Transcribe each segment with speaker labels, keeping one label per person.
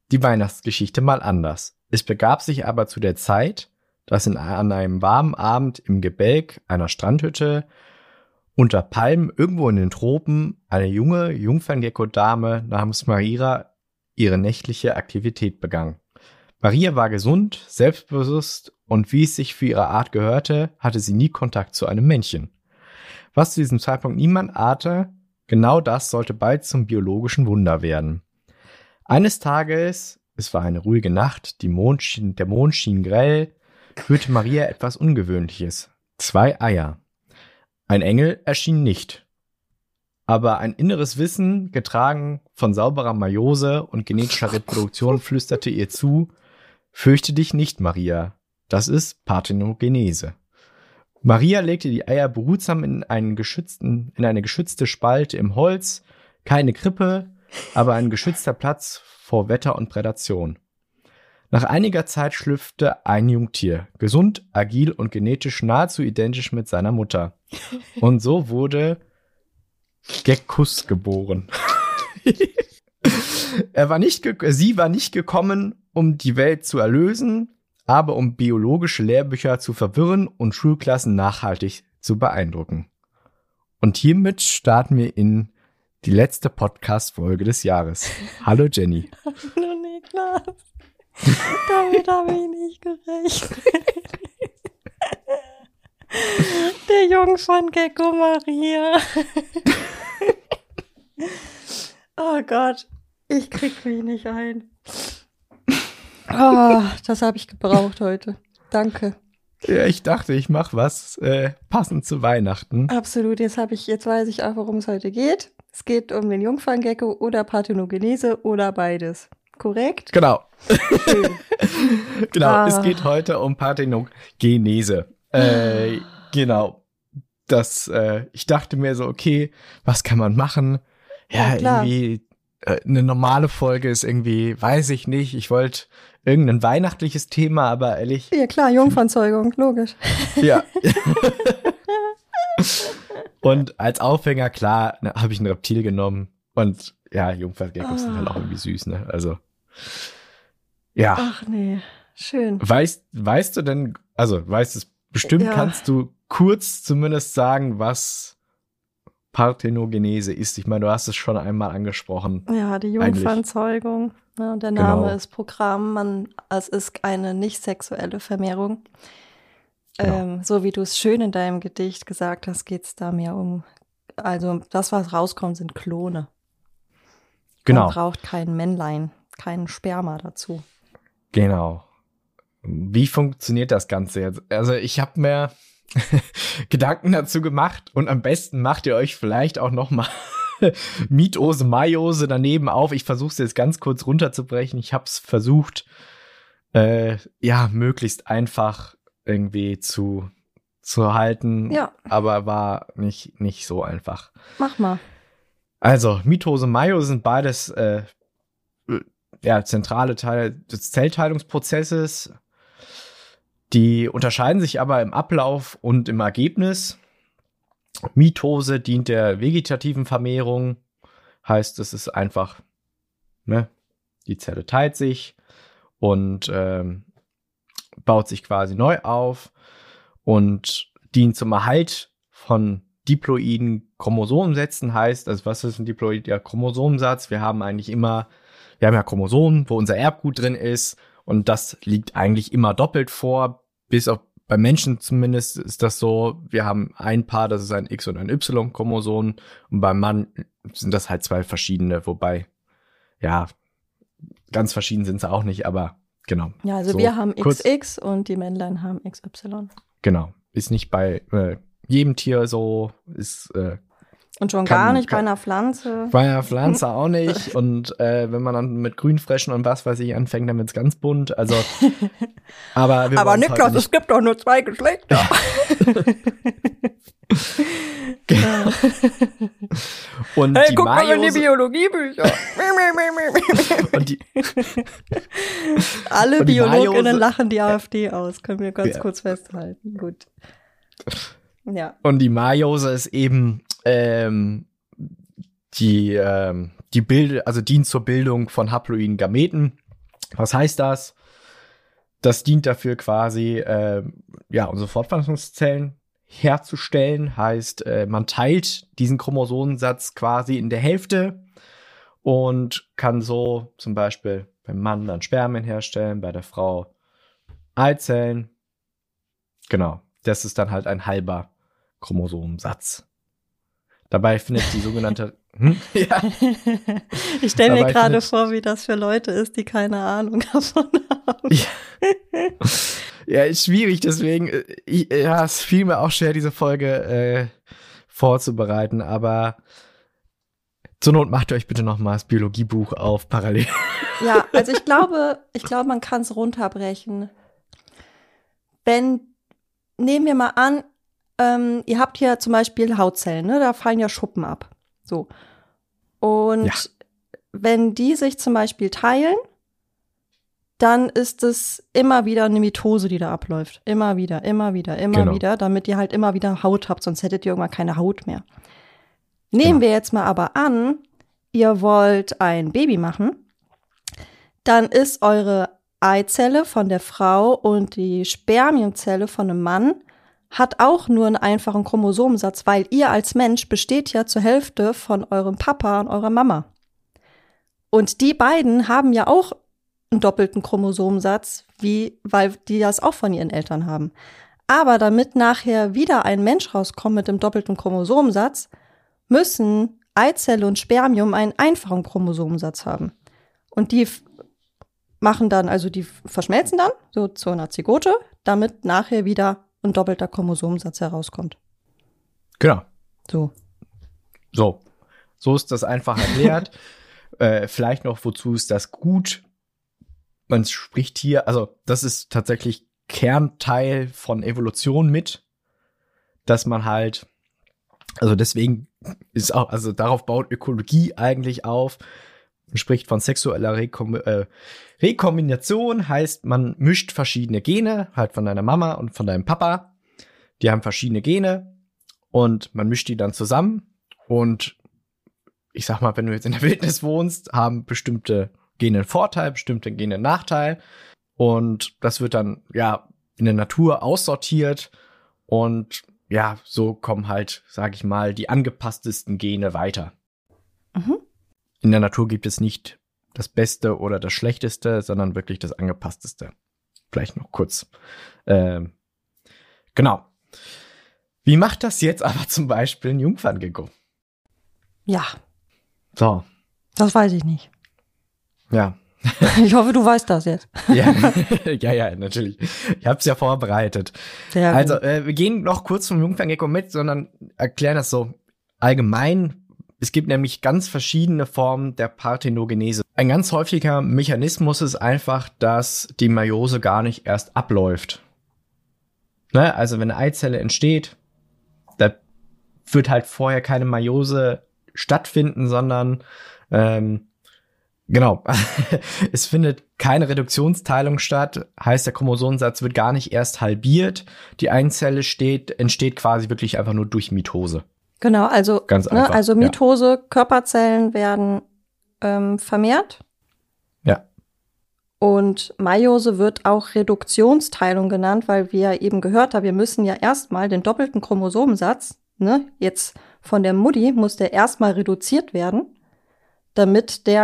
Speaker 1: die Weihnachtsgeschichte mal anders. Es begab sich aber zu der Zeit, dass an einem warmen Abend im Gebälk einer Strandhütte unter Palmen irgendwo in den Tropen eine junge Jungferngecko-Dame namens Maria ihre nächtliche Aktivität begann. Maria war gesund, selbstbewusst und wie es sich für ihre Art gehörte, hatte sie nie Kontakt zu einem Männchen. Was zu diesem Zeitpunkt niemand ahnte, genau das sollte bald zum biologischen Wunder werden. Eines Tages, es war eine ruhige Nacht, der Mond schien grell, führte Maria etwas Ungewöhnliches. 2 Eier. Ein Engel erschien nicht. Aber ein inneres Wissen, getragen von sauberer Meiose und genetischer Reproduktion, flüsterte ihr zu: Fürchte dich nicht, Maria. Das ist Parthenogenese. Maria legte die Eier behutsam in eine geschützte Spalte im Holz. Keine Krippe, aber ein geschützter Platz vor Wetter und Prädation. Nach einiger Zeit schlüpfte ein Jungtier, gesund, agil und genetisch nahezu identisch mit seiner Mutter. Und so wurde Gekkus geboren. Sie war nicht gekommen, um die Welt zu erlösen, aber um biologische Lehrbücher zu verwirren und Schulklassen nachhaltig zu beeindrucken. Und hiermit starten wir in die letzte Podcast-Folge des Jahres. Hallo Jenny.
Speaker 2: Hallo Niklas. Damit habe ich nicht gerechnet. Der Jungferngecko Maria. Oh Gott, ich krieg mich nicht ein. Oh, das habe ich gebraucht heute. Danke.
Speaker 1: Ja, ich dachte, ich mache was passend zu Weihnachten.
Speaker 2: Absolut, jetzt weiß ich auch, worum es heute geht. Es geht um den Jungferngecko oder Parthenogenese oder beides. Korrekt?
Speaker 1: Genau.
Speaker 2: Schön.
Speaker 1: Genau, Es geht heute um Parthenogenese. Genau. Ich dachte mir so, okay, was kann man machen? Ja, irgendwie eine normale Folge ist irgendwie, weiß ich nicht. Ich wollte irgendein weihnachtliches Thema, aber ehrlich.
Speaker 2: Ja klar, Jungfernzeugung, logisch.
Speaker 1: Ja. Und als Aufhänger, klar, habe ich ein Reptil genommen. Und ja, Jungferngeckos sind halt auch irgendwie süß, ne? Also, ja.
Speaker 2: Ach nee, schön.
Speaker 1: Weißt du denn, also weißt es bestimmt,
Speaker 2: Ja.
Speaker 1: Kannst du kurz zumindest sagen, was Parthenogenese ist? Ich meine, du hast es schon einmal angesprochen.
Speaker 2: Ja, die Jungfernzeugung. Ne, und der Name ist Programm. Es ist eine nicht sexuelle Vermehrung.
Speaker 1: Genau.
Speaker 2: So wie du es schön in deinem Gedicht gesagt hast, geht es da mehr um, also das, was rauskommt, sind Klone.
Speaker 1: Genau.
Speaker 2: Man braucht kein Männlein, kein Sperma dazu.
Speaker 1: Genau. Wie funktioniert das Ganze jetzt? Also ich habe mir Gedanken dazu gemacht und am besten macht ihr euch vielleicht auch noch mal Mitose, Meiose daneben auf. Ich versuche es jetzt ganz kurz runterzubrechen. Ich habe es versucht, möglichst einfach irgendwie zu halten, aber war nicht so einfach.
Speaker 2: Mach mal.
Speaker 1: Also Mitose, Meiose sind beides zentrale Teile des Zellteilungsprozesses. Die unterscheiden sich aber im Ablauf und im Ergebnis. Mitose dient der vegetativen Vermehrung, heißt, es ist einfach, die Zelle teilt sich und baut sich quasi neu auf und dient zum Erhalt von diploiden Chromosomensätzen, heißt, also was ist ein diploider Chromosomensatz? Wir haben ja Chromosomen, wo unser Erbgut drin ist und das liegt eigentlich immer doppelt vor, bis auf beim Menschen zumindest ist das so, wir haben ein Paar, das ist ein X- und ein Y-Chromosom und beim Mann sind das halt 2 verschiedene, wobei, ja, ganz verschieden sind sie auch nicht, aber genau.
Speaker 2: Ja, also so, wir haben XX und die Männlein haben XY.
Speaker 1: Genau, ist nicht bei jedem Tier so, ist
Speaker 2: und schon gar nicht bei einer Pflanze.
Speaker 1: Bei einer Pflanze auch nicht. Und wenn man dann mit Grünfröschen und was weiß ich anfängt, dann wird's ganz bunt. Also, aber
Speaker 2: Niklas, es gibt doch nur 2 Geschlechter.
Speaker 1: Genau. Und
Speaker 2: hey,
Speaker 1: die
Speaker 2: guck mal in die Biologiebücher. Alle BiologInnen lachen die AfD aus. Können wir ganz kurz festhalten. Gut. Ja.
Speaker 1: Und die Meiose ist eben dient zur Bildung von haploiden Gameten. Was heißt das? Das dient dafür quasi, unsere Fortpflanzungszellen herzustellen. Heißt, man teilt diesen Chromosomensatz quasi in der Hälfte und kann so zum Beispiel beim Mann dann Spermien herstellen, bei der Frau Eizellen. Genau, das ist dann halt ein halber Chromosomensatz. Dabei findet die sogenannte ja.
Speaker 2: Ich stelle mir gerade vor, wie das für Leute ist, die keine Ahnung davon haben.
Speaker 1: Ja, ist schwierig, deswegen, es fiel mir auch schwer, diese Folge vorzubereiten, aber zur Not macht ihr euch bitte noch mal das Biologiebuch auf parallel.
Speaker 2: Ja, also ich glaube, man kann es runterbrechen. Nehmen wir mal an, ihr habt hier zum Beispiel Hautzellen, ne? Da fallen ja Schuppen ab. So. Und wenn die sich zum Beispiel teilen, dann ist es immer wieder eine Mitose, die da abläuft. Immer wieder, damit ihr halt immer wieder Haut habt, sonst hättet ihr irgendwann keine Haut mehr. Nehmen wir jetzt mal aber an, ihr wollt ein Baby machen, dann ist eure Eizelle von der Frau und die Spermienzelle von einem Mann hat auch nur einen einfachen Chromosomensatz, weil ihr als Mensch besteht ja zur Hälfte von eurem Papa und eurer Mama. Und die beiden haben ja auch einen doppelten Chromosomensatz, weil die das auch von ihren Eltern haben. Aber damit nachher wieder ein Mensch rauskommt mit dem doppelten Chromosomensatz, müssen Eizelle und Spermium einen einfachen Chromosomensatz haben. Und die die verschmelzen dann so zu einer Zygote, damit nachher wieder ein doppelter Chromosomensatz herauskommt.
Speaker 1: Genau.
Speaker 2: So
Speaker 1: ist das einfach erklärt. Vielleicht noch, wozu ist das gut? Man spricht hier, also das ist tatsächlich Kernteil von Evolution mit, dass man halt, also deswegen ist auch, also darauf baut Ökologie eigentlich auf. Man spricht von sexueller Rekombination, heißt, man mischt verschiedene Gene, halt von deiner Mama und von deinem Papa. Die haben verschiedene Gene und man mischt die dann zusammen. Und ich sag mal, wenn du jetzt in der Wildnis wohnst, haben bestimmte Gene einen Vorteil, bestimmte Gene einen Nachteil. Und das wird dann, in der Natur aussortiert. Und so kommen halt, sag ich mal, die angepasstesten Gene weiter.
Speaker 2: Mhm.
Speaker 1: In der Natur gibt es nicht das Beste oder das Schlechteste, sondern wirklich das Angepassteste. Vielleicht noch kurz. Genau. Wie macht das jetzt aber zum Beispiel ein Jungferngecko?
Speaker 2: Ja.
Speaker 1: So.
Speaker 2: Das weiß ich nicht.
Speaker 1: Ja.
Speaker 2: Ich hoffe, du weißt das jetzt.
Speaker 1: Ja, natürlich. Ich habe es ja vorbereitet.
Speaker 2: Sehr
Speaker 1: also,
Speaker 2: gut.
Speaker 1: wir gehen noch kurz vom Jungferngecko mit, sondern erklären das so allgemein. Es gibt nämlich ganz verschiedene Formen der Parthenogenese. Ein ganz häufiger Mechanismus ist einfach, dass die Meiose gar nicht erst abläuft. Ne? Also wenn eine Eizelle entsteht, da wird halt vorher keine Meiose stattfinden, sondern es findet keine Reduktionsteilung statt. Heißt, der Chromosomensatz wird gar nicht erst halbiert. Die Eizelle entsteht quasi wirklich einfach nur durch Mitose.
Speaker 2: Genau, also,
Speaker 1: ganz einfach,
Speaker 2: also Mitose, Körperzellen werden vermehrt.
Speaker 1: Ja.
Speaker 2: Und Meiose wird auch Reduktionsteilung genannt, weil wir eben gehört haben, wir müssen ja erstmal den doppelten Chromosomensatz, ne, jetzt von der Mutti muss der erstmal reduziert werden, damit die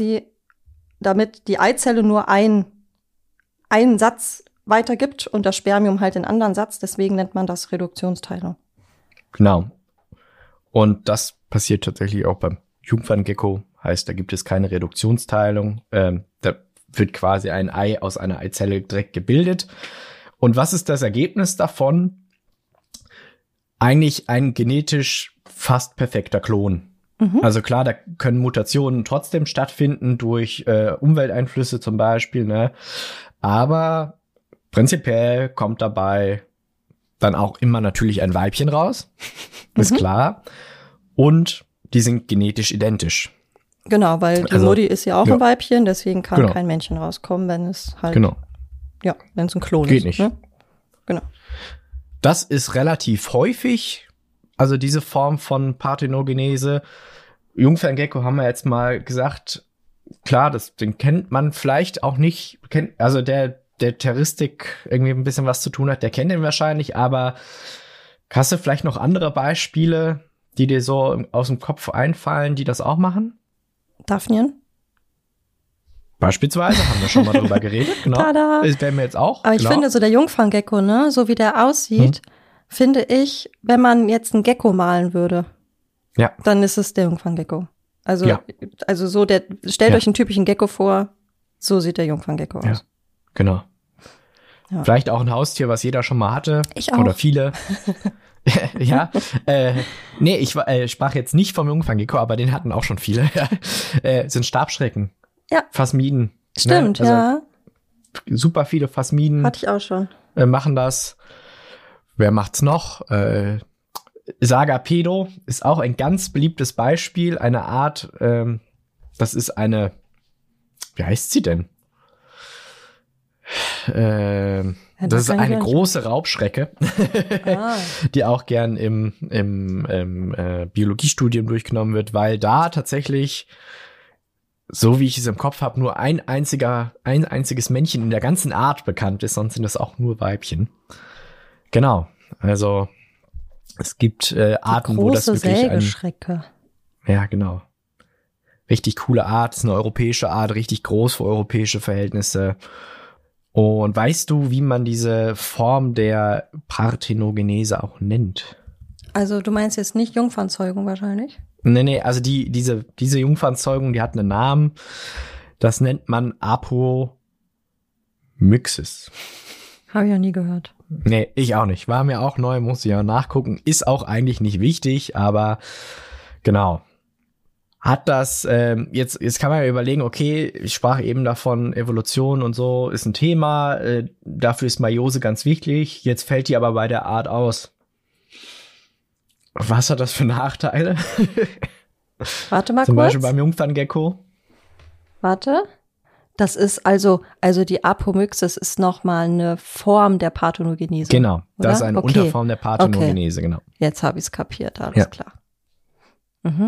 Speaker 2: Eizelle nur einen Satz weitergibt und das Spermium halt den anderen Satz. Deswegen nennt man das Reduktionsteilung.
Speaker 1: Genau. Und das passiert tatsächlich auch beim Jungferngecko. Heißt, da gibt es keine Reduktionsteilung. Da wird quasi ein Ei aus einer Eizelle direkt gebildet. Und was ist das Ergebnis davon? Eigentlich ein genetisch fast perfekter Klon.
Speaker 2: Mhm.
Speaker 1: Also klar, da können Mutationen trotzdem stattfinden durch Umwelteinflüsse zum Beispiel, ne? Aber prinzipiell kommt dabei dann auch immer natürlich ein Weibchen raus. Ist klar. Und die sind genetisch identisch.
Speaker 2: Genau, weil die Mutti ist ja auch ein Weibchen, deswegen kann kein Männchen rauskommen, wenn es halt, wenn es ein Klon
Speaker 1: Geht
Speaker 2: ist.
Speaker 1: nicht.
Speaker 2: Ne? Genau.
Speaker 1: Das ist relativ häufig, also diese Form von Parthenogenese. Jungferngecko haben wir jetzt mal gesagt, klar, den kennt man vielleicht auch nicht, also der Terroristik irgendwie ein bisschen was zu tun hat, der kennt den wahrscheinlich, aber hast du vielleicht noch andere Beispiele, die dir so aus dem Kopf einfallen, die das auch machen?
Speaker 2: Daphnien?
Speaker 1: Beispielsweise, haben wir schon mal drüber geredet, genau.
Speaker 2: Tada.
Speaker 1: Das werden wir jetzt auch.
Speaker 2: Aber ich finde so der Jungferngecko, ne, so wie der aussieht, finde ich, wenn man jetzt einen Gecko malen würde, dann ist es der Jungferngecko. Also so stellt euch einen typischen Gecko vor, so sieht der Jungferngecko aus.
Speaker 1: Ja, genau. Ja. Vielleicht auch ein Haustier, was jeder schon mal hatte.
Speaker 2: Ich auch.
Speaker 1: Oder viele. Ja, nee, ich sprach jetzt nicht vom Jungferngecko, aber den hatten auch schon viele. Sind Stabschrecken.
Speaker 2: Ja.
Speaker 1: Phasmiden.
Speaker 2: Stimmt,
Speaker 1: ne? Also
Speaker 2: ja.
Speaker 1: Super viele Phasmiden.
Speaker 2: Hatte ich auch schon.
Speaker 1: Machen das. Wer macht's noch? Sagapedo ist auch ein ganz beliebtes Beispiel. Eine Art, das ist eine, wie heißt sie denn? Das ist eine große Raubschrecke, die auch gern im Biologiestudium durchgenommen wird, weil da tatsächlich, so wie ich es im Kopf habe, nur ein einziges Männchen in der ganzen Art bekannt ist, sonst sind das auch nur Weibchen. Genau, also es gibt Arten, wo das wirklich
Speaker 2: Sägeschrecke.
Speaker 1: Ja, genau. Richtig coole Art, ist eine europäische Art, richtig groß für europäische Verhältnisse. Und weißt du, wie man diese Form der Parthenogenese auch nennt?
Speaker 2: Also du meinst jetzt nicht Jungfernzeugung wahrscheinlich?
Speaker 1: Nee, also diese Jungfernzeugung, die hat einen Namen. Das nennt man Apomyxis.
Speaker 2: Habe ich ja nie gehört.
Speaker 1: Nee, ich auch nicht. War mir auch neu, muss ich ja nachgucken. Ist auch eigentlich nicht wichtig, aber genau. Hat das, jetzt kann man ja überlegen, okay, ich sprach eben davon, Evolution und so ist ein Thema, dafür ist Meiose ganz wichtig, jetzt fällt die aber bei der Art aus. Was hat das für Nachteile?
Speaker 2: Warte mal
Speaker 1: Zum
Speaker 2: kurz.
Speaker 1: Beispiel beim Jungferngecko.
Speaker 2: Warte. Das ist also die Apomyxis ist nochmal eine Form der Parthenogenese.
Speaker 1: Genau,
Speaker 2: oder?
Speaker 1: das ist eine Unterform der Parthenogenese, genau.
Speaker 2: Jetzt habe ich es kapiert, alles klar. Mhm.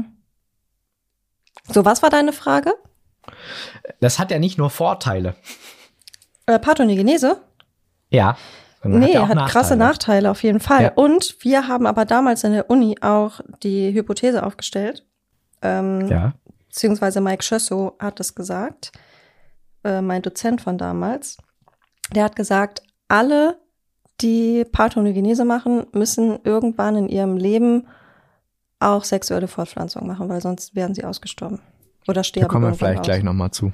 Speaker 2: So, was war deine Frage?
Speaker 1: Das hat ja nicht nur Vorteile.
Speaker 2: Parthenogenese?
Speaker 1: Ja.
Speaker 2: Nee, hat krasse Nachteile auf jeden Fall.
Speaker 1: Ja.
Speaker 2: Und wir haben aber damals in der Uni auch die Hypothese aufgestellt. Beziehungsweise Mike Schössow hat es gesagt, mein Dozent von damals. Der hat gesagt, alle, die Parthenogenese machen, müssen irgendwann in ihrem Leben auch sexuelle Fortpflanzung machen, weil sonst werden sie ausgestorben. Oder sterben.
Speaker 1: Da kommen wir vielleicht gleich nochmal zu.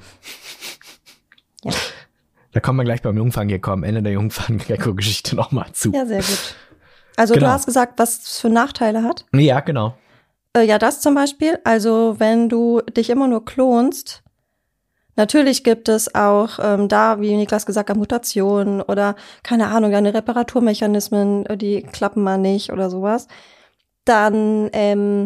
Speaker 2: Ja.
Speaker 1: Da kommen wir gleich beim Jungferngecko am Ende der Jungferngecko-Geschichte nochmal zu.
Speaker 2: Ja, sehr gut. Also
Speaker 1: genau.
Speaker 2: Du hast gesagt, was es für Nachteile hat?
Speaker 1: Ja, genau.
Speaker 2: Ja, das zum Beispiel. Also wenn du dich immer nur klonst, natürlich gibt es auch da, wie Niklas gesagt hat, Mutationen oder keine Ahnung, deine Reparaturmechanismen, die klappen mal nicht oder sowas. Dann,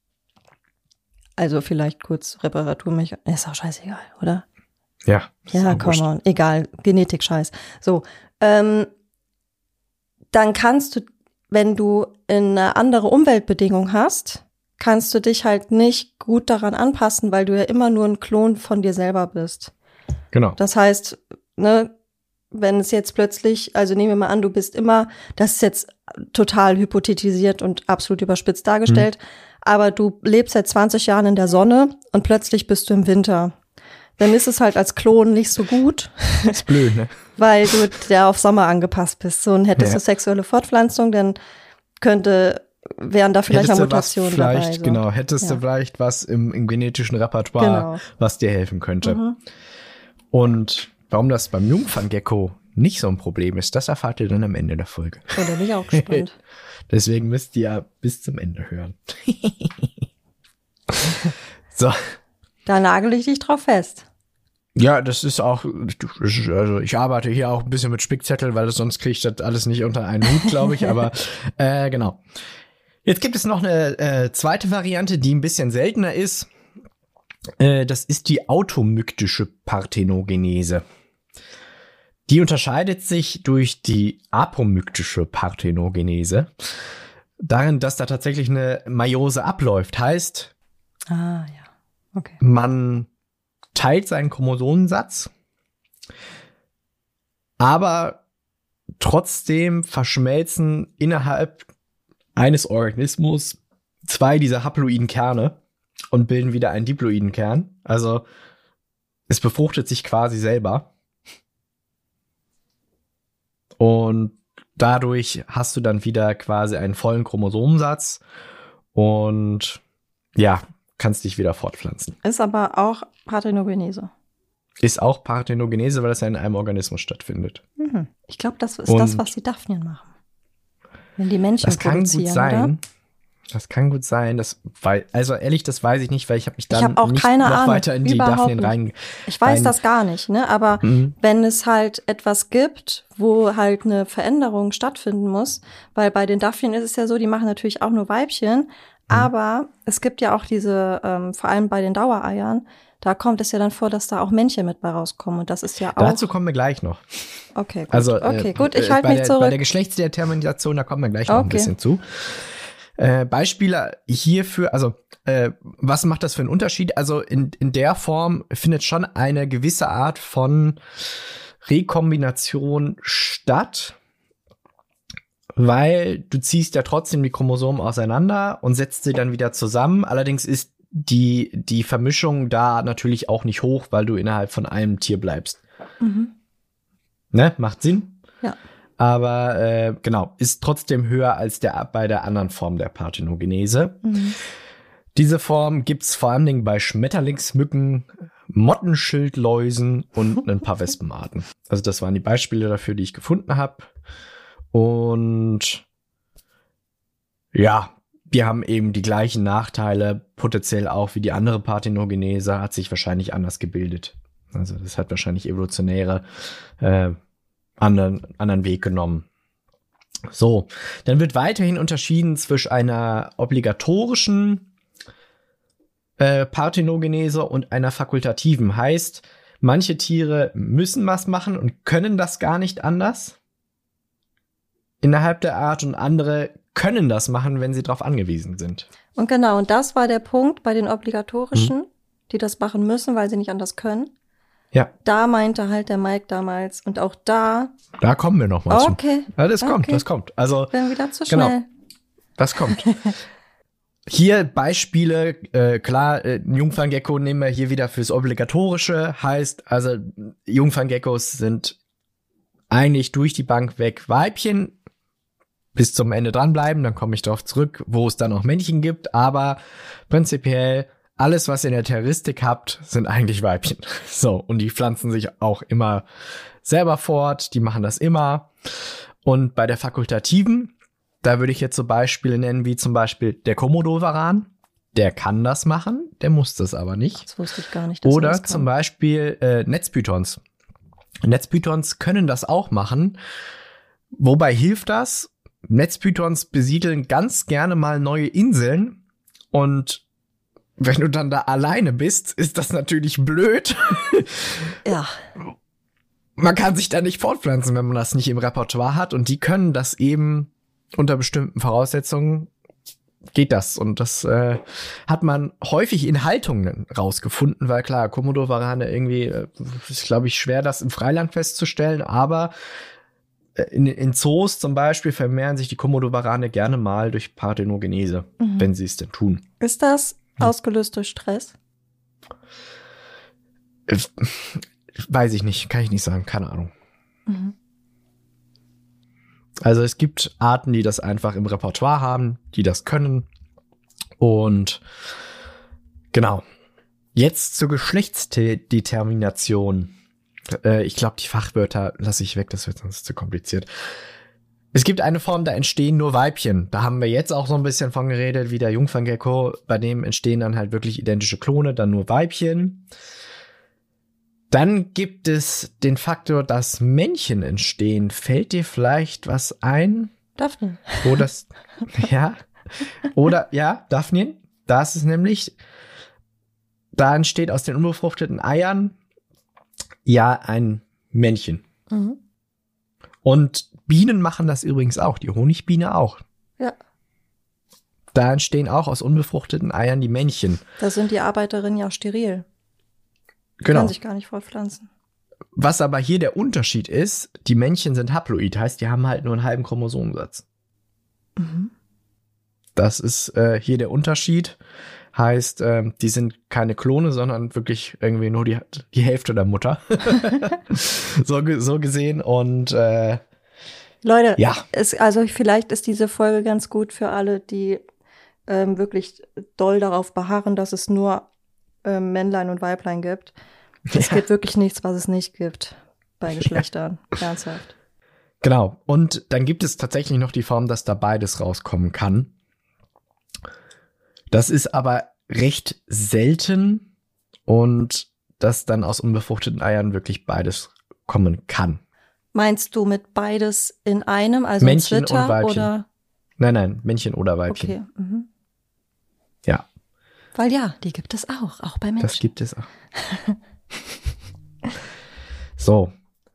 Speaker 2: also vielleicht kurz Reparaturmechanismen, ist auch scheißegal, oder?
Speaker 1: Ja.
Speaker 2: Ja, come on, egal, Genetik-Scheiß. So, dann kannst du, wenn du eine andere Umweltbedingung hast, kannst du dich halt nicht gut daran anpassen, weil du ja immer nur ein Klon von dir selber bist.
Speaker 1: Genau.
Speaker 2: Das heißt, ne, wenn es jetzt plötzlich, also nehmen wir mal an, du bist immer, das ist jetzt total hypothetisiert und absolut überspitzt dargestellt, aber du lebst seit 20 Jahren in der Sonne und plötzlich bist du im Winter. Dann ist es halt als Klon nicht so gut.
Speaker 1: Das ist blöd, ne?
Speaker 2: Weil du ja auf Sommer angepasst bist. So, und hättest du sexuelle Fortpflanzung, dann wären da vielleicht auch Mutationen dabei. So.
Speaker 1: Genau, hättest du vielleicht was im genetischen Repertoire, was dir helfen könnte. Mhm. Und warum das beim Jungferngecko nicht so ein Problem ist, das erfahrt ihr dann am Ende der Folge.
Speaker 2: Oh, da bin ich auch gespannt.
Speaker 1: Deswegen müsst ihr ja bis zum Ende hören. So.
Speaker 2: Da nagel ich dich drauf fest.
Speaker 1: Ja, das ist auch, also ich arbeite hier auch ein bisschen mit Spickzettel, weil sonst kriege ich das alles nicht unter einen Hut, glaube ich, aber genau. Jetzt gibt es noch eine zweite Variante, die ein bisschen seltener ist. Das ist die automyktische Parthenogenese. Die unterscheidet sich durch die apomyktische Parthenogenese darin, dass da tatsächlich eine Meiose abläuft. Heißt,
Speaker 2: ja. Okay.
Speaker 1: Man teilt seinen Chromosomensatz, aber trotzdem verschmelzen innerhalb eines Organismus 2 dieser haploiden Kerne und bilden wieder einen diploiden Kern. Also es befruchtet sich quasi selber. Und dadurch hast du dann wieder quasi einen vollen Chromosomensatz und ja, kannst dich wieder fortpflanzen.
Speaker 2: Ist aber auch Parthenogenese.
Speaker 1: Ist auch Parthenogenese, weil das ja in einem Organismus stattfindet.
Speaker 2: Mhm. Ich glaube, das ist das, was die Daphnien machen. Wenn die Menschen
Speaker 1: das kann
Speaker 2: produzieren,
Speaker 1: gut sein.
Speaker 2: oder?
Speaker 1: Das kann gut sein. Also ehrlich, das weiß ich nicht, weil ich habe mich dann
Speaker 2: hab auch
Speaker 1: nicht
Speaker 2: keine
Speaker 1: noch
Speaker 2: Ahnung,
Speaker 1: weiter in die
Speaker 2: überhaupt
Speaker 1: Daphnien
Speaker 2: nicht.
Speaker 1: rein.
Speaker 2: Ich weiß das gar nicht, ne? Aber wenn es halt etwas gibt, wo halt eine Veränderung stattfinden muss, weil bei den Daphnien ist es ja so, die machen natürlich auch nur Weibchen, aber es gibt ja auch diese, vor allem bei den Dauereiern, da kommt es ja dann vor, dass da auch Männchen mit bei rauskommen und das ist ja auch.
Speaker 1: Dazu kommen wir gleich noch.
Speaker 2: Okay, gut.
Speaker 1: Also,
Speaker 2: gut, ich halte mich zurück.
Speaker 1: Bei der Geschlechtsdetermination, da kommen wir gleich noch ein bisschen zu. Beispiele hierfür, also was macht das für einen Unterschied? Also in der Form findet schon eine gewisse Art von Rekombination statt, weil du ziehst ja trotzdem die Chromosomen auseinander und setzt sie dann wieder zusammen. Allerdings ist die Vermischung da natürlich auch nicht hoch, weil du innerhalb von einem Tier bleibst. Ne? Macht Sinn?
Speaker 2: Ja.
Speaker 1: Aber genau, ist trotzdem höher als bei der anderen Form der Parthenogenese. Diese Form gibt's vor allen Dingen bei Schmetterlingsmücken, Mottenschildläusen und ein paar Wespenarten. Also das waren die Beispiele dafür, die ich gefunden habe. Und ja, die haben eben die gleichen Nachteile, potenziell auch wie die andere Parthenogenese, hat sich wahrscheinlich anders gebildet. Also das hat wahrscheinlich evolutionäre anderen Weg genommen. So, dann wird weiterhin unterschieden zwischen einer obligatorischen Parthenogenese und einer fakultativen. Heißt, manche Tiere müssen was machen und können das gar nicht anders innerhalb der Art und andere können das machen, wenn sie darauf angewiesen sind.
Speaker 2: Und genau, und das war der Punkt bei den obligatorischen, die das machen müssen, weil sie nicht anders können.
Speaker 1: Ja.
Speaker 2: Da meinte halt der Mike damals und auch da.
Speaker 1: Da kommen wir noch mal zu.
Speaker 2: Okay.
Speaker 1: Ja, das kommt. Also,
Speaker 2: bin wieder zu schnell.
Speaker 1: Genau, das kommt. Hier Beispiele, klar, Jungferngecko nehmen wir hier wieder fürs Obligatorische. Heißt, also Jungferngeckos sind eigentlich durch die Bank weg Weibchen. Bis zum Ende dranbleiben, dann komme ich darauf zurück, wo es dann auch Männchen gibt. Aber prinzipiell alles, was ihr in der Terroristik habt, sind eigentlich Weibchen. So, und die pflanzen sich auch immer selber fort, die machen das immer. Und bei der fakultativen, da würde ich jetzt so Beispiele nennen, wie zum Beispiel der Komodowaran. Der kann das machen, der muss das aber nicht.
Speaker 2: Das wusste ich gar nicht. Dass
Speaker 1: Oder
Speaker 2: das kann.
Speaker 1: zum Beispiel Netzpythons. Netzpythons können das auch machen. Wobei hilft das? Netzpythons besiedeln ganz gerne mal neue Inseln und wenn du dann da alleine bist, ist das natürlich blöd.
Speaker 2: Ja.
Speaker 1: Man kann sich da nicht fortpflanzen, wenn man das nicht im Repertoire hat und die können das eben unter bestimmten Voraussetzungen geht das und das hat man häufig in Haltungen rausgefunden, weil klar, Komodowarane irgendwie ist glaube ich schwer, das im Freiland festzustellen, aber in Zoos zum Beispiel vermehren sich die Komodowarane gerne mal durch Parthenogenese, wenn sie es denn tun.
Speaker 2: Ist das ausgelöst durch Stress?
Speaker 1: Weiß ich nicht, kann ich nicht sagen, keine Ahnung. Also es gibt Arten, die das einfach im Repertoire haben, die das können. Und genau. Jetzt zur Geschlechtsdetermination. Ich glaube, die Fachwörter lasse ich weg, das wird sonst zu kompliziert. Es gibt eine Form, da entstehen nur Weibchen. Da haben wir jetzt auch so ein bisschen von geredet, wie der Jungferngecko. Bei dem entstehen dann halt wirklich identische Klone, dann nur Weibchen. Dann gibt es den Faktor, dass Männchen entstehen. Fällt dir vielleicht was ein?
Speaker 2: Daphnien.
Speaker 1: Wo das, ja. Oder, ja, Daphnien. Da ist es nämlich, da entsteht aus den unbefruchteten Eiern ja ein Männchen. Und Bienen machen das übrigens auch, die Honigbiene auch.
Speaker 2: Ja.
Speaker 1: Da entstehen auch aus unbefruchteten Eiern die Männchen.
Speaker 2: Da sind die Arbeiterinnen ja steril.
Speaker 1: Genau.
Speaker 2: Kann sich gar nicht fortpflanzen.
Speaker 1: Was aber hier der Unterschied ist, die Männchen sind haploid, heißt, die haben halt nur einen halben Chromosomensatz.
Speaker 2: Mhm.
Speaker 1: Das ist hier der Unterschied. Heißt, die sind keine Klone, sondern wirklich irgendwie nur die Hälfte der Mutter. so gesehen. Und
Speaker 2: Leute,
Speaker 1: ja.
Speaker 2: Also vielleicht ist diese Folge ganz gut für alle, die wirklich doll darauf beharren, dass es nur Männlein und Weiblein gibt. Es gibt wirklich nichts, was es nicht gibt bei Geschlechtern. Ernsthaft.
Speaker 1: Genau. Und dann gibt es tatsächlich noch die Form, dass da beides rauskommen kann. Das ist aber recht selten und dass dann aus unbefruchteten Eiern wirklich beides kommen kann.
Speaker 2: Meinst du mit beides in einem, also
Speaker 1: Männchen
Speaker 2: ein Zwitter
Speaker 1: und Weibchen.
Speaker 2: oder?
Speaker 1: Nein, Männchen oder Weibchen.
Speaker 2: Okay. Mhm.
Speaker 1: Ja.
Speaker 2: Weil ja, die gibt es auch bei Menschen.
Speaker 1: Das gibt es auch. So.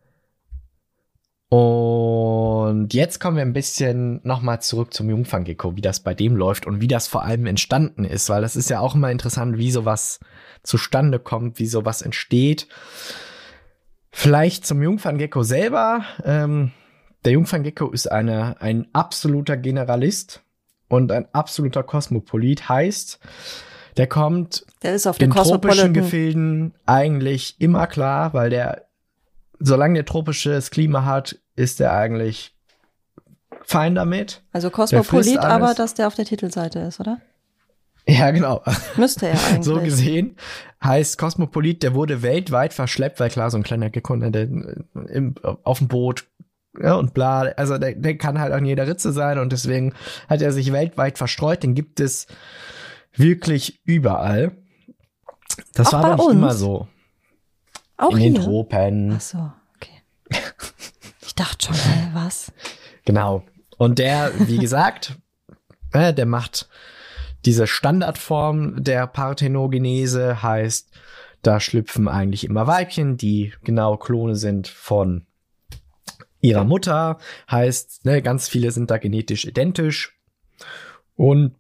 Speaker 1: Und jetzt kommen wir ein bisschen nochmal zurück zum Jungferngecko, wie das bei dem läuft und wie das vor allem entstanden ist, weil das ist ja auch immer interessant, wie sowas zustande kommt, wie sowas entsteht. Vielleicht zum Jungferngecko selber. Der Jungferngecko ist ein absoluter Generalist und ein absoluter Kosmopolit, heißt, der kommt
Speaker 2: der ist auf den
Speaker 1: tropischen Gefilden eigentlich immer klar, weil solange der tropisches Klima hat, ist der eigentlich fein damit.
Speaker 2: Also Kosmopolit, aber dass der auf der Titelseite ist, oder?
Speaker 1: Ja, genau.
Speaker 2: Müsste er eigentlich.
Speaker 1: So gesehen heißt Kosmopolit, der wurde weltweit verschleppt, weil klar, so ein kleiner Gecko auf dem Boot, ja, und bla, also der kann halt an jeder Ritze sein und deswegen hat er sich weltweit verstreut, den gibt es wirklich überall. Das
Speaker 2: auch
Speaker 1: war
Speaker 2: bei
Speaker 1: aber nicht
Speaker 2: uns?
Speaker 1: immer so.
Speaker 2: Auch
Speaker 1: in
Speaker 2: hier?
Speaker 1: den Tropen.
Speaker 2: Ach so, okay. Ich dachte schon, was?
Speaker 1: Genau. Und der, wie gesagt, der macht diese Standardform der Parthenogenese, heißt, da schlüpfen eigentlich immer Weibchen, die genau Klone sind von ihrer Mutter, heißt, ganz viele sind da genetisch identisch. Und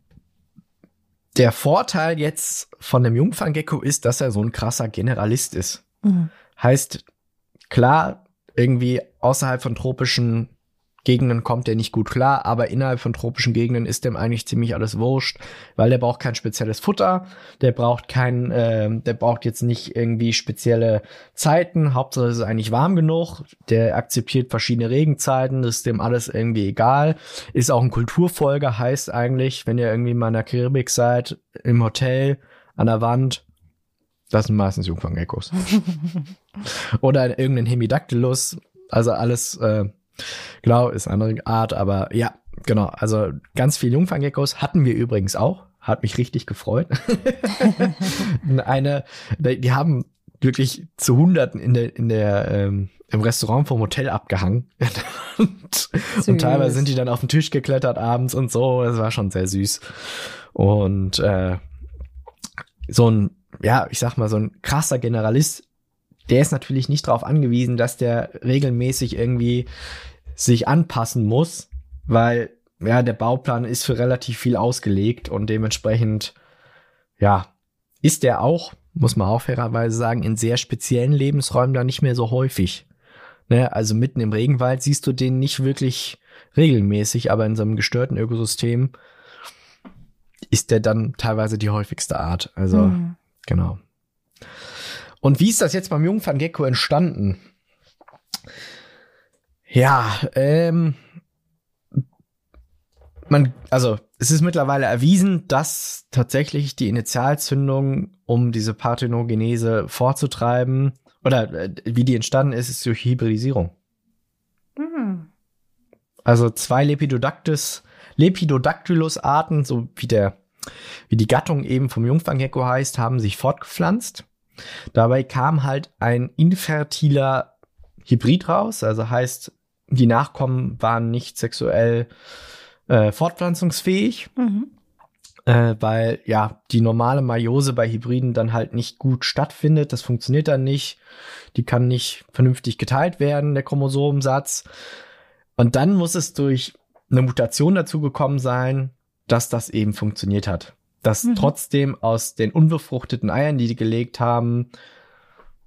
Speaker 1: der Vorteil jetzt von dem Jungferngecko ist, dass er so ein krasser Generalist ist.
Speaker 2: Mhm.
Speaker 1: Heißt, klar, irgendwie außerhalb von tropischen Gegenden kommt der nicht gut klar, aber innerhalb von tropischen Gegenden ist dem eigentlich ziemlich alles wurscht, weil der braucht kein spezielles Futter, der braucht jetzt nicht irgendwie spezielle Zeiten, Hauptsache es ist eigentlich warm genug, der akzeptiert verschiedene Regenzeiten, das ist dem alles irgendwie egal, ist auch ein Kulturfolger, heißt eigentlich, wenn ihr irgendwie mal in der Karibik seid, im Hotel, an der Wand, das sind meistens Jungferngeckos. Oder irgendein Hemidactylus, also alles, genau, ist eine andere Art, aber ja, genau, also ganz viele Jungferngeckos hatten wir übrigens auch, hat mich richtig gefreut. Die haben wirklich zu Hunderten im Restaurant vom Hotel abgehangen. und teilweise sind die dann auf den Tisch geklettert abends und so, das war schon sehr süß. Und so ein krasser Generalist, der ist natürlich nicht darauf angewiesen, dass der regelmäßig irgendwie sich anpassen muss, weil ja der Bauplan ist für relativ viel ausgelegt und dementsprechend ist der auch, muss man auch fairerweise sagen, in sehr speziellen Lebensräumen da nicht mehr so häufig. Ne? Also mitten im Regenwald siehst du den nicht wirklich regelmäßig, aber in so einem gestörten Ökosystem ist der dann teilweise die häufigste Art. Also genau. Und wie ist das jetzt beim Jungferngecko entstanden? Ja, es ist mittlerweile erwiesen, dass tatsächlich die Initialzündung, um diese Parthenogenese vorzutreiben, oder wie die entstanden ist durch Hybridisierung.
Speaker 2: Mhm.
Speaker 1: Also 2 Lepidodactylus-Arten, so wie die Gattung eben vom Jungferngecko heißt, haben sich fortgepflanzt. Dabei kam halt ein infertiler Hybrid raus, also heißt, die Nachkommen waren nicht sexuell fortpflanzungsfähig, weil ja die normale Meiose bei Hybriden dann halt nicht gut stattfindet. Das funktioniert dann nicht. Die kann nicht vernünftig geteilt werden, der Chromosomensatz. Und dann muss es durch eine Mutation dazu gekommen sein, dass das eben funktioniert hat. Dass trotzdem aus den unbefruchteten Eiern, die gelegt haben,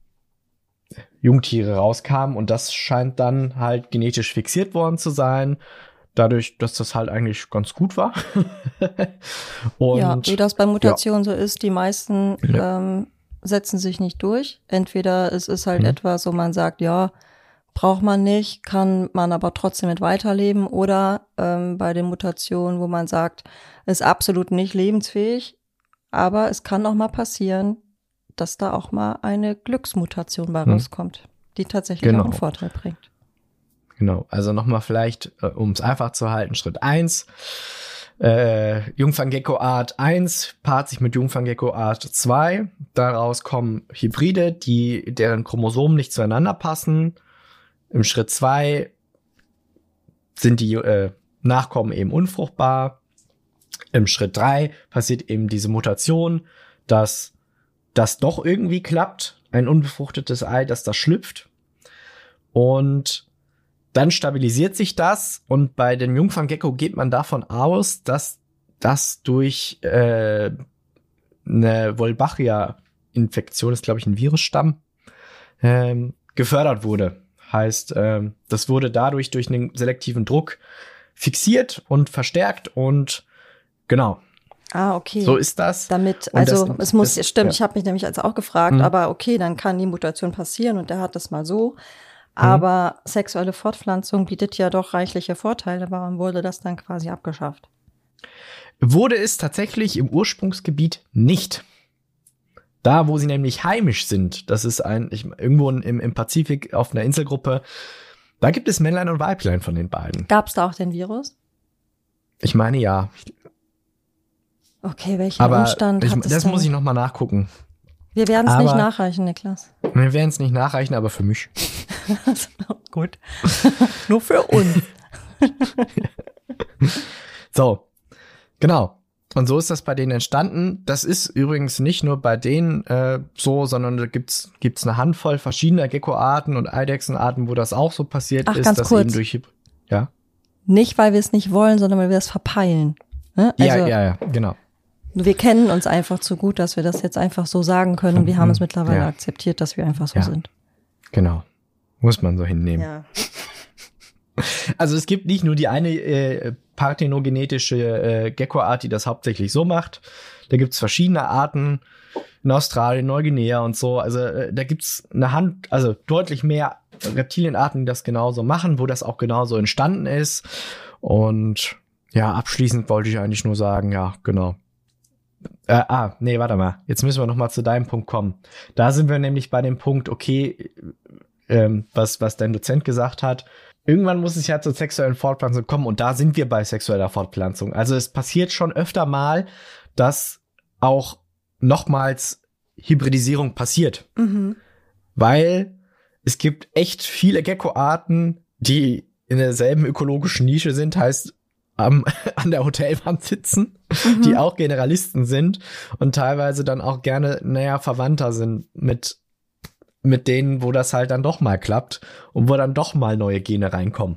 Speaker 1: Jungtiere rauskamen und das scheint dann halt genetisch fixiert worden zu sein, dadurch, dass das halt eigentlich ganz gut war. Und,
Speaker 2: ja, wie das bei Mutationen so ist, die meisten setzen sich nicht durch. Entweder es ist halt etwas, wo man sagt, ja, braucht man nicht, kann man aber trotzdem mit weiterleben, oder bei den Mutationen, wo man sagt, ist absolut nicht lebensfähig, aber es kann auch mal passieren, dass da auch mal eine Glücksmutation bei rauskommt, die tatsächlich auch einen Vorteil bringt.
Speaker 1: Genau, also nochmal vielleicht, um es einfach zu halten, Schritt 1, Jungfanggecko-Art 1 paart sich mit Jungfanggecko-Art 2, daraus kommen Hybride, deren Chromosomen nicht zueinander passen. Im Schritt 2 sind die Nachkommen eben unfruchtbar. Im Schritt 3 passiert eben diese Mutation, dass das doch irgendwie klappt, ein unbefruchtetes Ei, dass das schlüpft. Und dann stabilisiert sich das, und bei dem Jungfanggecko geht man davon aus, dass das durch eine Wolbachia-Infektion, ist glaube ich ein Virusstamm, gefördert wurde. Heißt, das wurde dadurch durch einen selektiven Druck fixiert und verstärkt und genau.
Speaker 2: Ah, okay.
Speaker 1: So ist das.
Speaker 2: Damit, also es muss, stimmt, ich habe mich nämlich auch gefragt, aber okay, dann kann die Mutation passieren und der hat das mal so. Aber sexuelle Fortpflanzung bietet ja doch reichliche Vorteile. Warum wurde das dann quasi abgeschafft?
Speaker 1: Wurde es tatsächlich im Ursprungsgebiet nicht. Da, wo sie nämlich heimisch sind, das ist irgendwo im Pazifik auf einer Inselgruppe, da gibt es Männlein und Weiblein von den beiden.
Speaker 2: Gab es da auch den Virus?
Speaker 1: Ich meine, ja.
Speaker 2: Okay, welchen Umstand hat es
Speaker 1: das
Speaker 2: denn?
Speaker 1: muss ich noch mal nachgucken.
Speaker 2: Wir werden es nicht nachreichen, Niklas.
Speaker 1: Wir werden es nicht nachreichen, aber für mich.
Speaker 2: Gut. Nur für uns.
Speaker 1: So, genau. Und so ist das bei denen entstanden. Das ist übrigens nicht nur bei denen so, sondern da gibt's eine Handvoll verschiedener Geckoarten und Eidechsenarten, wo das auch so passiert ist.
Speaker 2: Ganz
Speaker 1: dass
Speaker 2: kurz.
Speaker 1: Eben durch
Speaker 2: Nicht, weil wir es nicht wollen, sondern weil wir es verpeilen. Ne? Also,
Speaker 1: ja, genau.
Speaker 2: Wir kennen uns einfach zu gut, dass wir das jetzt einfach so sagen können, und wir haben es mittlerweile akzeptiert, dass wir einfach so sind.
Speaker 1: Genau. Muss man so hinnehmen.
Speaker 2: Ja.
Speaker 1: Also es gibt nicht nur die eine parthenogenetische Geckoart, die das hauptsächlich so macht. Da gibt's verschiedene Arten in Australien, Neuguinea und so. Also da gibt's also deutlich mehr Reptilienarten, die das genauso machen, wo das auch genauso entstanden ist. Und ja, abschließend wollte ich eigentlich nur sagen, ja, genau. Nee, warte mal. Jetzt müssen wir noch mal zu deinem Punkt kommen. Da sind wir nämlich bei dem Punkt, okay, was dein Dozent gesagt hat. Irgendwann muss es ja zur sexuellen Fortpflanzung kommen, und da sind wir bei sexueller Fortpflanzung. Also es passiert schon öfter mal, dass auch nochmals Hybridisierung passiert. Weil es gibt echt viele Geckoarten, die in derselben ökologischen Nische sind, heißt an der Hotelwand sitzen, die auch Generalisten sind und teilweise dann auch gerne näher Verwandter sind mit denen, wo das halt dann doch mal klappt und wo dann doch mal neue Gene reinkommen.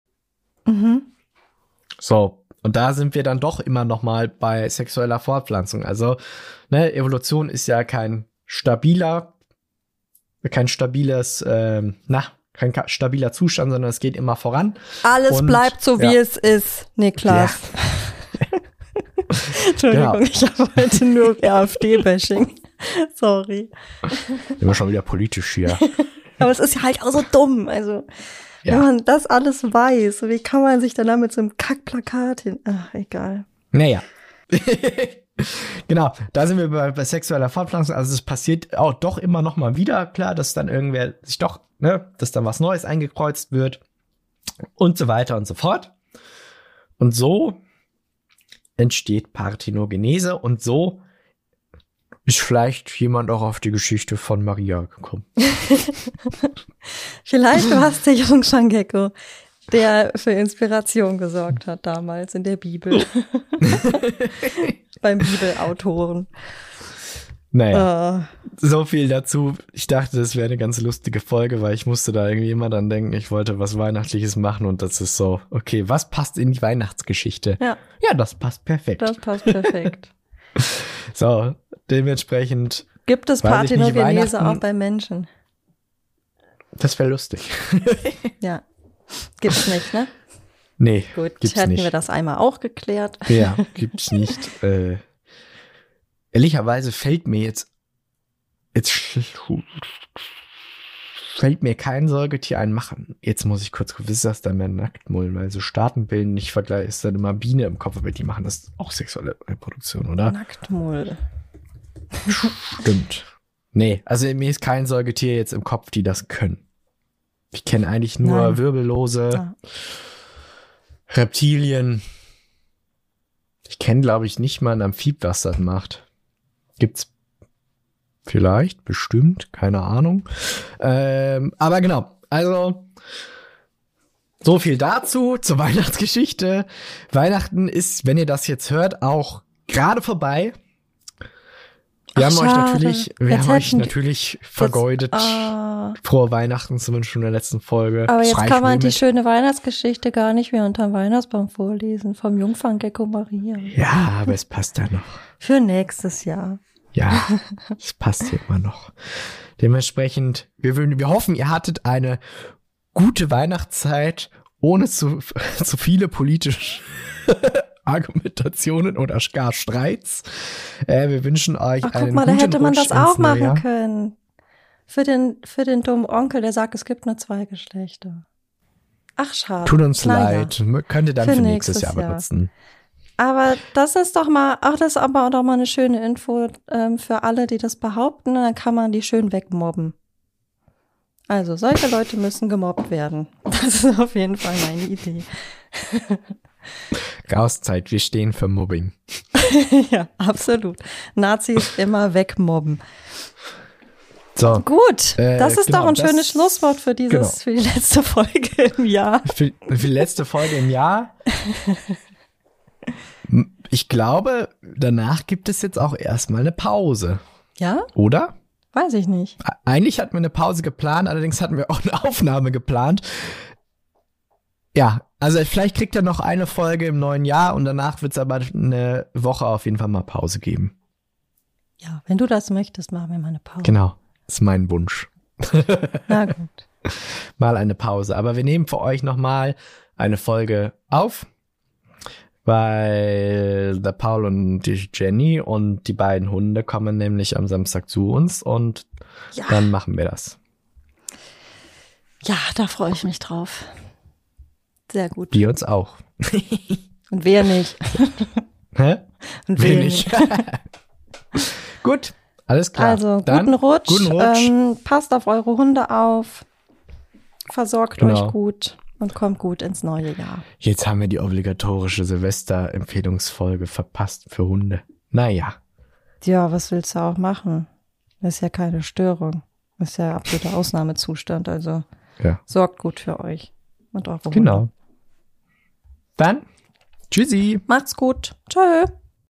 Speaker 1: So, und da sind wir dann doch immer noch mal bei sexueller Fortpflanzung. Also, Evolution ist ja kein stabiler Zustand, sondern es geht immer voran.
Speaker 2: Alles bleibt so, wie es ist, Niklas.
Speaker 1: Ja.
Speaker 2: Entschuldigung,
Speaker 1: Genau.
Speaker 2: ich habe heute nur AfD-Bashing. Sorry.
Speaker 1: Immer schon wieder politisch hier.
Speaker 2: Aber es ist ja halt auch so dumm. Also, wenn man das alles weiß, wie kann man sich dann da mit so einem Kackplakat hin? Ach, egal.
Speaker 1: Naja. Genau, da sind wir bei sexueller Fortpflanzung. Also es passiert auch doch immer noch mal wieder, klar, dass dann irgendwer sich doch, dass dann was Neues eingekreuzt wird und so weiter und so fort. Und so entsteht Parthenogenese, und so ist vielleicht jemand auch auf die Geschichte von Maria gekommen.
Speaker 2: Vielleicht war es der Jungfanggecko, der für Inspiration gesorgt hat damals in der Bibel. Beim Bibelautoren.
Speaker 1: Naja, so viel dazu. Ich dachte, das wäre eine ganz lustige Folge, weil ich musste da irgendwie immer dran denken, ich wollte was Weihnachtliches machen, und das ist so, okay, was passt in die Weihnachtsgeschichte?
Speaker 2: Ja,
Speaker 1: das passt perfekt.
Speaker 2: Das passt perfekt.
Speaker 1: So, dementsprechend.
Speaker 2: Gibt es Parthenogenese auch bei Menschen?
Speaker 1: Das wäre lustig.
Speaker 2: Ja, gibt's nicht, ne?
Speaker 1: Nee,
Speaker 2: Gut,
Speaker 1: gibt's
Speaker 2: hätten
Speaker 1: nicht.
Speaker 2: wir das einmal auch geklärt.
Speaker 1: Ja, gibt's nicht. Ehrlicherweise fällt mir jetzt fällt mir kein Säugetier ein machen. Jetzt muss ich kurz gucken, ist das dann mehr Nacktmullen, weil so Staatenbilden nicht vergleichen, ist dann immer Biene im Kopf, aber die machen das auch sexuelle Reproduktion, oder?
Speaker 2: Nacktmull.
Speaker 1: Stimmt. Nee, also mir ist kein Säugetier jetzt im Kopf, die das können. Ich kenne eigentlich nur
Speaker 2: Nein.
Speaker 1: Wirbellose,
Speaker 2: Ja.
Speaker 1: Reptilien. Ich kenne, glaube ich, nicht mal ein Amphib, was das macht. Gibt's vielleicht, bestimmt, keine Ahnung. Aber genau, also so viel dazu, zur Weihnachtsgeschichte. Weihnachten ist, wenn ihr das jetzt hört, auch gerade vorbei. Wir haben euch natürlich vergeudet, frohe Weihnachten zu wünschen in der letzten Folge.
Speaker 2: Aber
Speaker 1: Das
Speaker 2: jetzt
Speaker 1: reicht
Speaker 2: kann man
Speaker 1: mir
Speaker 2: die
Speaker 1: mit.
Speaker 2: schöne Weihnachtsgeschichte gar nicht mehr unterm Weihnachtsbaum vorlesen, vom Jungferngecko Maria.
Speaker 1: Ja, aber es passt ja noch.
Speaker 2: Für nächstes Jahr.
Speaker 1: Ja, es passt ja immer noch. Dementsprechend, wir hoffen, ihr hattet eine gute Weihnachtszeit, ohne zu viele politische Argumentationen oder gar Streits. Wir wünschen euch
Speaker 2: Ach,
Speaker 1: einen
Speaker 2: guck mal, da
Speaker 1: guten
Speaker 2: hätte man
Speaker 1: Rutsch
Speaker 2: das auch
Speaker 1: ins neue
Speaker 2: machen
Speaker 1: Jahr.
Speaker 2: können. Für den dummen Onkel, der sagt, es gibt nur 2 Geschlechter. Ach, schade.
Speaker 1: Tut uns
Speaker 2: Naja.
Speaker 1: leid. Könnt ihr dann für nächstes Jahr benutzen.
Speaker 2: Aber das ist doch mal, das ist aber doch mal eine schöne Info für alle, die das behaupten. Dann kann man die schön wegmobben. Also, solche Leute müssen gemobbt werden. Das ist auf jeden Fall meine Idee.
Speaker 1: Gausszeit, wir stehen für Mobbing.
Speaker 2: Ja, absolut. Nazis immer wegmobben.
Speaker 1: So,
Speaker 2: Gut, das ist
Speaker 1: genau,
Speaker 2: doch ein
Speaker 1: das-
Speaker 2: schönes Schlusswort für für die letzte Folge im Jahr.
Speaker 1: für die letzte Folge im Jahr. Ich glaube, danach gibt es jetzt auch erstmal eine Pause,
Speaker 2: Ja?
Speaker 1: oder?
Speaker 2: Weiß ich nicht.
Speaker 1: Eigentlich hatten wir eine Pause geplant, allerdings hatten wir auch eine Aufnahme geplant. Ja, also vielleicht kriegt er noch eine Folge im neuen Jahr und danach wird es aber eine Woche auf jeden Fall mal Pause geben.
Speaker 2: Ja, wenn du das möchtest, machen wir mal eine Pause.
Speaker 1: Genau, ist mein Wunsch.
Speaker 2: Na gut.
Speaker 1: Mal eine Pause. Aber wir nehmen für euch nochmal eine Folge auf, weil der Paul und die Jenny und die beiden Hunde kommen nämlich am Samstag zu uns und
Speaker 2: Ja.
Speaker 1: dann machen wir das.
Speaker 2: Ja, da freue ich mich drauf. Sehr gut.
Speaker 1: Wir uns auch.
Speaker 2: Und wer nicht?
Speaker 1: Hä?
Speaker 2: Und
Speaker 1: Wir
Speaker 2: wer
Speaker 1: nicht. Gut, alles klar.
Speaker 2: Also,
Speaker 1: Dann,
Speaker 2: guten Rutsch.
Speaker 1: Guten Rutsch.
Speaker 2: Passt auf eure Hunde auf. Versorgt
Speaker 1: Genau.
Speaker 2: euch gut und kommt gut ins neue Jahr.
Speaker 1: Jetzt haben wir die obligatorische Silvester-Empfehlungsfolge verpasst für Hunde. Naja,
Speaker 2: Ja, was willst du auch machen? Ist ja keine Störung. Ist ja absoluter Ausnahmezustand. Also
Speaker 1: ja,
Speaker 2: sorgt gut für euch und eure Hunde.
Speaker 1: genau. Dann, tschüssi.
Speaker 2: Macht's gut. Tschö.